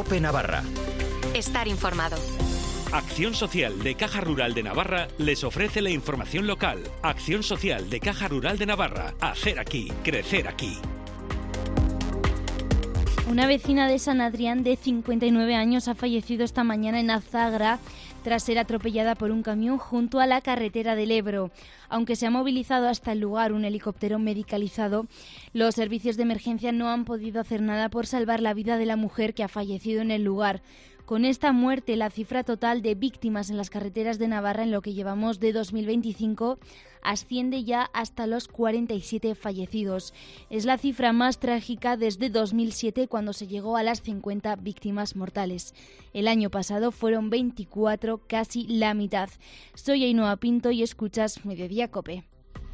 COPE Navarra. Estar informado. Acción Social de Caja Rural de Navarra les ofrece la información local. Acción Social de Caja Rural de Navarra. Hacer aquí, crecer aquí. Una vecina de San Adrián de 59 años ha fallecido esta mañana en Azagra tras ser atropellada por un camión junto a la carretera del Ebro. Aunque se ha movilizado hasta el lugar un helicóptero medicalizado, los servicios de emergencia no han podido hacer nada por salvar la vida de la mujer que ha fallecido en el lugar. Con esta muerte, la cifra total de víctimas en las carreteras de Navarra en lo que llevamos de 2025 asciende ya hasta los 47 fallecidos. Es la cifra más trágica desde 2007, cuando se llegó a las 50 víctimas mortales. El año pasado fueron 24, casi la mitad. Soy Ainhoa Pinto y escuchas Mediodía COPE.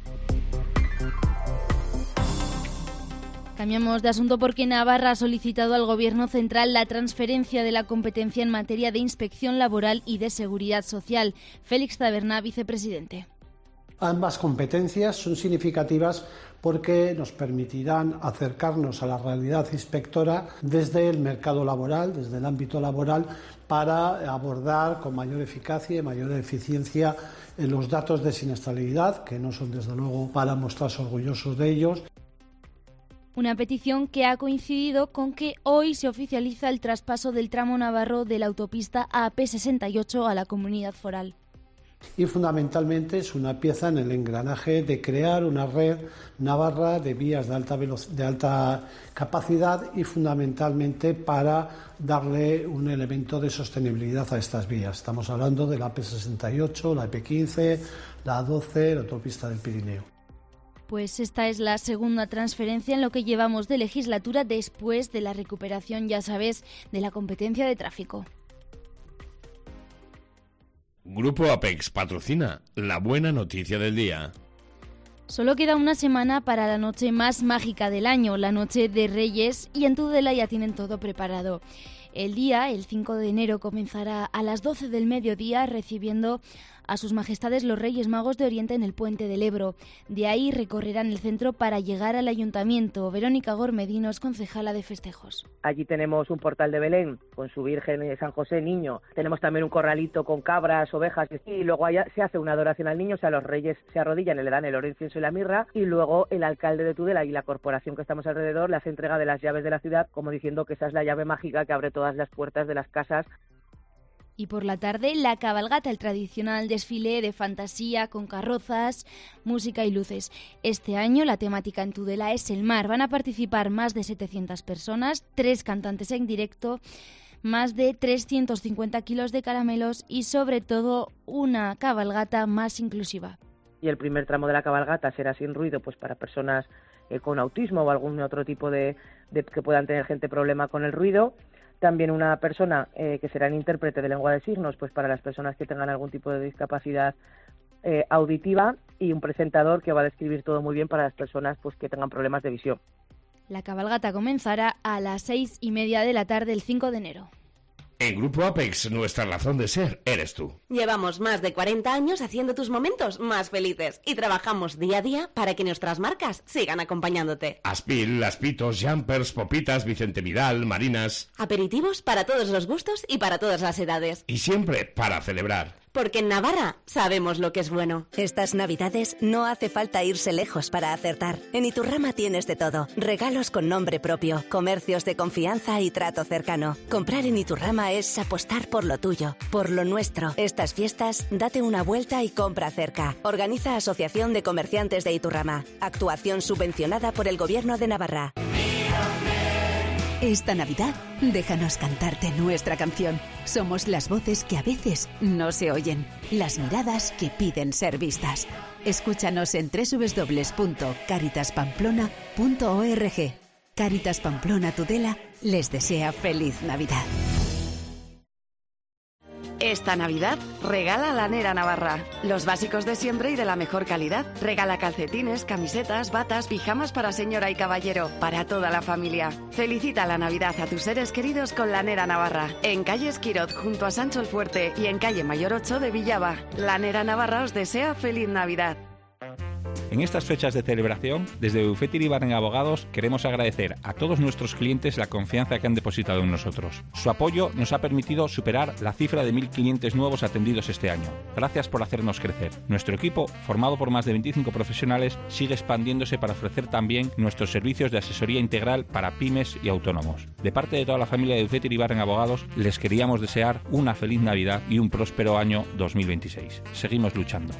Cambiamos de asunto porque Navarra ha solicitado al Gobierno central la transferencia de la competencia en materia de inspección laboral y de seguridad social. Félix Taberna, vicepresidente. Ambas competencias son significativas porque nos permitirán acercarnos a la realidad inspectora desde el mercado laboral, desde el ámbito laboral, para abordar con mayor eficacia y mayor eficiencia los datos de siniestralidad, que no son desde luego para mostrarse orgullosos de ellos. Una petición que ha coincidido con que hoy se oficializa el traspaso del tramo navarro de la autopista AP68 a la comunidad foral. Y fundamentalmente es una pieza en el engranaje de crear una red navarra de vías de alta capacidad y fundamentalmente para darle un elemento de sostenibilidad a estas vías. Estamos hablando de la AP68, la AP15, la A12, la autopista del Pirineo. Pues esta es la segunda transferencia en lo que llevamos de legislatura después de la recuperación, ya sabes, de la competencia de tráfico. Grupo Apex patrocina la buena noticia del día. Solo queda una semana para la noche más mágica del año, la noche de Reyes, y en Tudela ya tienen todo preparado. El día, el 5 de enero, comenzará a las 12 del mediodía recibiendo a sus majestades los Reyes Magos de Oriente en el Puente del Ebro. De ahí recorrerán el centro para llegar al ayuntamiento. Verónica Gormedino es concejala de festejos. Allí tenemos un portal de Belén con su Virgen de San José Niño. Tenemos también un corralito con cabras, ovejas y luego allá se hace una adoración al niño. O sea, los reyes se arrodillan y le dan el oro, incienso y la mirra. Y luego el alcalde de Tudela y la corporación que estamos alrededor le hace entrega de las llaves de la ciudad, como diciendo que esa es la llave mágica que abre todas las puertas de las casas. Y por la tarde, la cabalgata, el tradicional desfile de fantasía con carrozas, música y luces. Este año la temática en Tudela es el mar. Van a participar más de 700 personas, 3 cantantes en directo, más de 350 kilos de caramelos y sobre todo una cabalgata más inclusiva. Y el primer tramo de la cabalgata será sin ruido, pues para personas con autismo o algún otro tipo de que puedan tener problema con el ruido. También una persona que será un intérprete de lengua de signos, pues para las personas que tengan algún tipo de discapacidad auditiva, y un presentador que va a describir todo muy bien para las personas pues que tengan problemas de visión. La cabalgata comenzará a las 6:30 de la tarde el 5 de enero. En Grupo Apex, nuestra razón de ser eres tú. Llevamos más de 40 años haciendo tus momentos más felices y trabajamos día a día para que nuestras marcas sigan acompañándote. Aspil, Aspitos, Jumpers, Popitas, Vicente Vidal, Marinas. Aperitivos para todos los gustos y para todas las edades. Y siempre para celebrar. Porque en Navarra sabemos lo que es bueno. Estas Navidades no hace falta irse lejos para acertar. En Iturrama tienes de todo. Regalos con nombre propio, comercios de confianza y trato cercano. Comprar en Iturrama es apostar por lo tuyo, por lo nuestro. Estas fiestas, date una vuelta y compra cerca. Organiza Asociación de Comerciantes de Iturrama. Actuación subvencionada por el Gobierno de Navarra. Esta Navidad, déjanos cantarte nuestra canción. Somos las voces que a veces no se oyen, las miradas que piden ser vistas. Escúchanos en www.caritaspamplona.org. Caritas Pamplona Tudela les desea feliz Navidad. Esta Navidad, regala Lanera Navarra. Los básicos de siempre y de la mejor calidad. Regala calcetines, camisetas, batas, pijamas para señora y caballero, para toda la familia. Felicita la Navidad a tus seres queridos con Lanera Navarra. En calle Esquirot, junto a Sancho el Fuerte, y en calle Mayor 8 de Villaba. Lanera Navarra os desea feliz Navidad. En estas fechas de celebración, desde Bufete Iribarren Abogados queremos agradecer a todos nuestros clientes la confianza que han depositado en nosotros. Su apoyo nos ha permitido superar la cifra de 1.000 clientes nuevos atendidos este año. Gracias por hacernos crecer. Nuestro equipo, formado por más de 25 profesionales, sigue expandiéndose para ofrecer también nuestros servicios de asesoría integral para pymes y autónomos. De parte de toda la familia de Bufete Iribarren Abogados, les queríamos desear una feliz Navidad y un próspero año 2026. Seguimos luchando.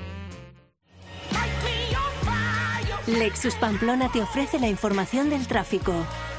Lexus Pamplona te ofrece la información del tráfico.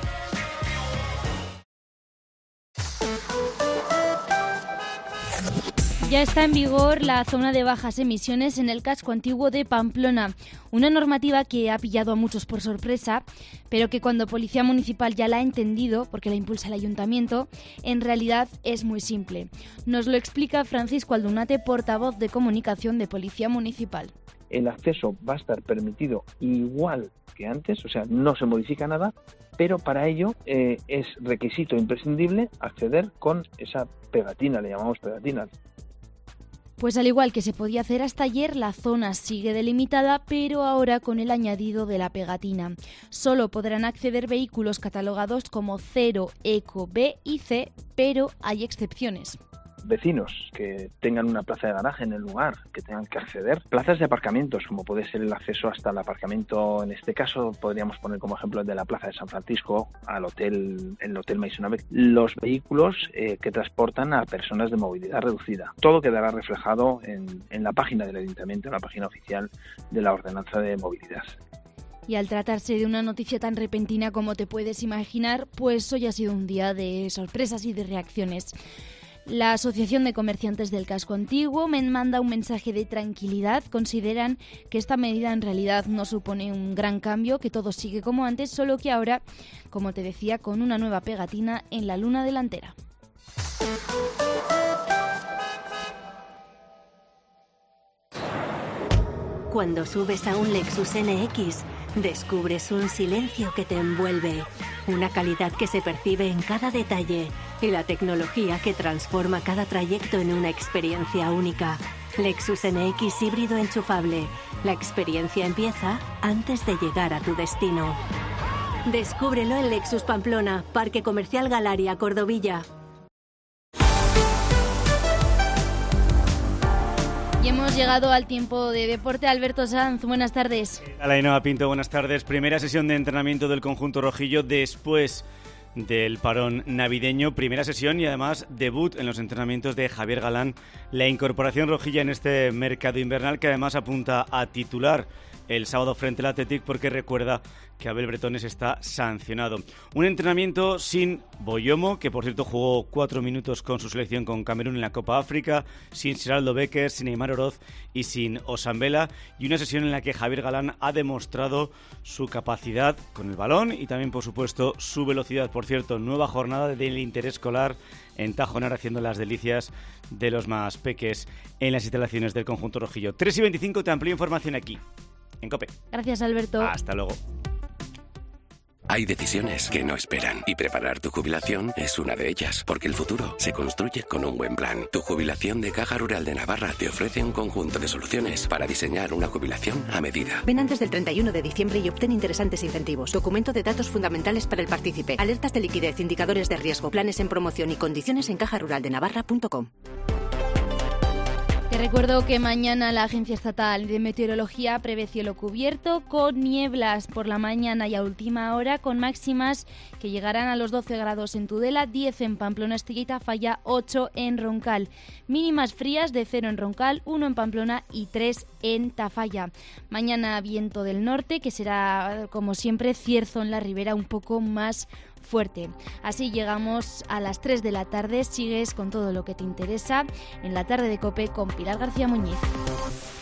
Ya está en vigor la zona de bajas emisiones en el casco antiguo de Pamplona, una normativa que ha pillado a muchos por sorpresa, pero que cuando Policía Municipal ya la ha entendido, porque la impulsa el Ayuntamiento, en realidad es muy simple. Nos lo explica Francisco Aldunate, portavoz de comunicación de Policía Municipal. El acceso va a estar permitido igual que antes, o sea, no se modifica nada, pero para ello es requisito imprescindible acceder con esa pegatina, le llamamos pegatina. Pues al igual que se podía hacer hasta ayer, la zona sigue delimitada, pero ahora con el añadido de la pegatina. Solo podrán acceder vehículos catalogados como 0, Eco, B y C, pero hay excepciones. Vecinos que tengan una plaza de garaje en el lugar, que tengan que acceder. Plazas de aparcamientos, como puede ser el acceso hasta el aparcamiento, en este caso podríamos poner como ejemplo el de la Plaza de San Francisco, el Hotel Maisonave. Los vehículos que transportan a personas de movilidad reducida. Todo quedará reflejado en la página del Ayuntamiento, en la página oficial de la Ordenanza de Movilidad. Y al tratarse de una noticia tan repentina como te puedes imaginar, pues hoy ha sido un día de sorpresas y de reacciones. La Asociación de Comerciantes del Casco Antiguo me manda un mensaje de tranquilidad. Consideran que esta medida en realidad no supone un gran cambio, que todo sigue como antes, solo que ahora, como te decía, con una nueva pegatina en la luna delantera. Cuando subes a un Lexus NX, descubres un silencio que te envuelve, una calidad que se percibe en cada detalle y la tecnología que transforma cada trayecto en una experiencia única. Lexus NX híbrido enchufable. La experiencia empieza antes de llegar a tu destino. Descúbrelo en Lexus Pamplona, Parque Comercial Galaria, Cordovilla. Y hemos llegado al tiempo de deporte. Alberto Sanz, buenas tardes. Hola, Ainhoa Pinto, buenas tardes. Primera sesión de entrenamiento del conjunto rojillo después del parón navideño. Primera sesión y además debut en los entrenamientos de Javier Galán. La incorporación rojilla en este mercado invernal, que además apunta a titular el sábado frente al Athletic, porque recuerda que Abel Bretones está sancionado. Un entrenamiento sin Boyomo, que por cierto jugó 4 minutos con su selección con Camerún en la Copa África, sin Geraldo Becker, sin Neymar Oroz y sin Osambela, y una sesión en la que Javier Galán ha demostrado su capacidad con el balón y también, por supuesto, su velocidad. Por cierto, nueva jornada del interescolar en Tajonar, haciendo las delicias de los más peques en las instalaciones del conjunto rojillo. 3:25, te amplío información aquí, en COPE. Gracias, Alberto. Hasta luego. Hay decisiones que no esperan y preparar tu jubilación es una de ellas, porque el futuro se construye con un buen plan. Tu jubilación de Caja Rural de Navarra te ofrece un conjunto de soluciones para diseñar una jubilación a medida. Ven antes del 31 de diciembre y obtén interesantes incentivos. Documento de datos fundamentales para el partícipe. Alertas de liquidez, indicadores de riesgo, planes en promoción y condiciones en cajaruraldenavarra.com. Te recuerdo que mañana la Agencia Estatal de Meteorología prevé cielo cubierto con nieblas por la mañana y a última hora, con máximas que llegarán a los 12 grados en Tudela, 10 en Pamplona, Estella y Tafalla, 8 en Roncal. Mínimas frías de 0 en Roncal, 1 en Pamplona y 3 en Tafalla. Mañana viento del norte, que será, como siempre, cierzo en la ribera, un poco más fuerte. Así llegamos a las 3 de la tarde. Sigues con todo lo que te interesa en la tarde de COPE con Pilar García Muñiz.